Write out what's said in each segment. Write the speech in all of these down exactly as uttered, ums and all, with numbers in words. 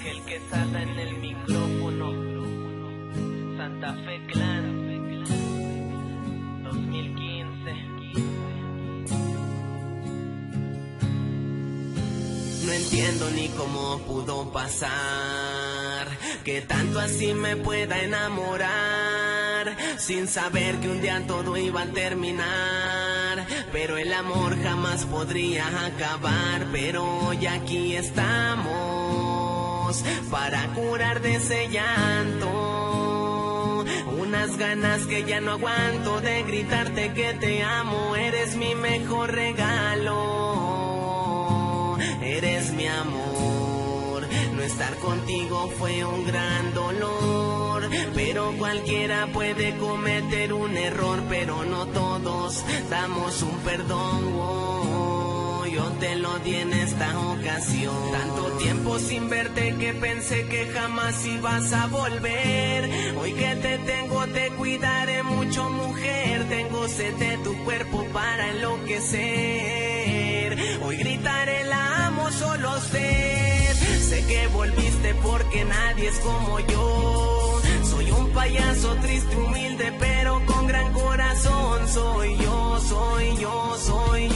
Ángel Quesada en el micrófono, Santa Fe Clan, dos mil quince. No entiendo ni cómo pudo pasar que tanto así me pueda enamorar, sin saber que un día todo iba a terminar. Pero el amor jamás podría acabar. Pero hoy aquí estamos para curar de ese llanto. Unas ganas que ya no aguanto de gritarte que te amo. Eres mi mejor regalo, eres mi amor. No estar contigo fue un gran dolor, pero cualquiera puede cometer un error, pero no todos damos un perdón. Oh, yo te lo di en esta ocasión. Tanto tiempo sin verte que pensé que jamás ibas a volver. Hoy que te tengo te cuidaré mucho, mujer. Tengo sed de tu cuerpo para enloquecer. Hoy gritaré la amo, solo sé. Sé que volviste porque nadie es como yo. Soy un payaso triste, humilde, pero con gran corazón. Soy yo, soy yo, soy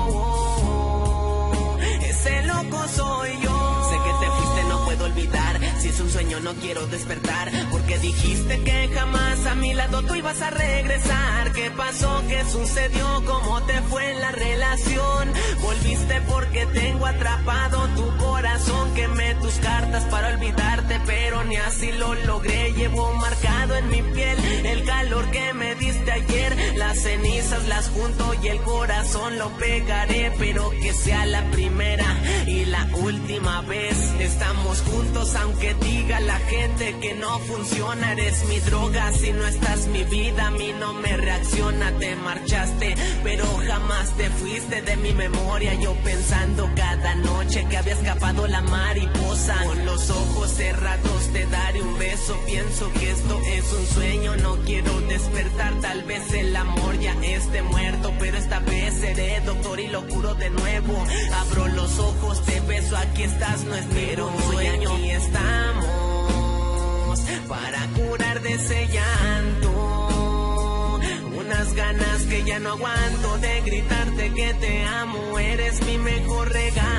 yo. Ese loco soy yo. Sé que te fuiste, no puedo olvidar. Si es un sueño no quiero despertar, porque dijiste que jamás a mi lado tú ibas a regresar. ¿Qué pasó? ¿Qué sucedió? ¿Cómo te fue en la relación? Volviste porque tengo atrapado tu corazón. Quemé tus cartas para olvidarte, pero ni así lo logré. Llevo marcado en mi piel el calor que me diste ayer. Las cenizas las junto y el corazón lo pegaré, pero que sea la primera y la última vez. Estamos juntos aunque diga la gente que no funciona. Eres mi droga, si no estás mi vida a mí no me reacciona. Te marchaste, pero jamás te fuiste de mi memoria. Yo pensando cada noche que había escapado la mariposa. Con los ojos cerrados te daré un beso. Pienso que esto es un sueño, no quiero despertar. Tal vez el amor ya esté muerto, pero esta vez seré doctor y lo curo de nuevo. Abro los ojos, te beso, aquí estás, no espero un sueño. Aquí estamos para curar de ese llanto. Unas ganas que ya no aguanto de gritarte que te amo. Eres mi mejor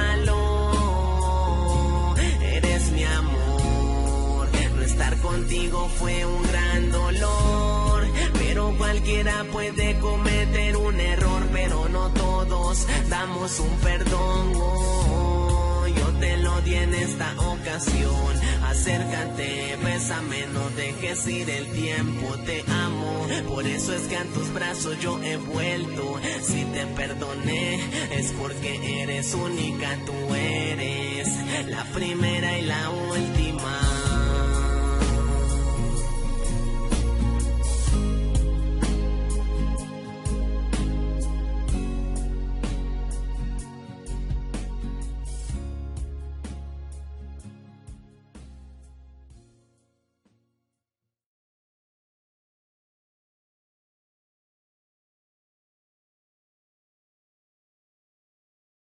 regalo, eres mi amor. No estar contigo fue un gran dolor, pero cualquiera puede cometer un error, pero no todos damos un perdón. Oh, yo te lo di en esta ocasión. Acércate, bésame, no dejes ir el tiempo. Te amo, por eso es que a tus brazos yo he vuelto. Si te perdoné es porque eres única, tú eres la primera y la última.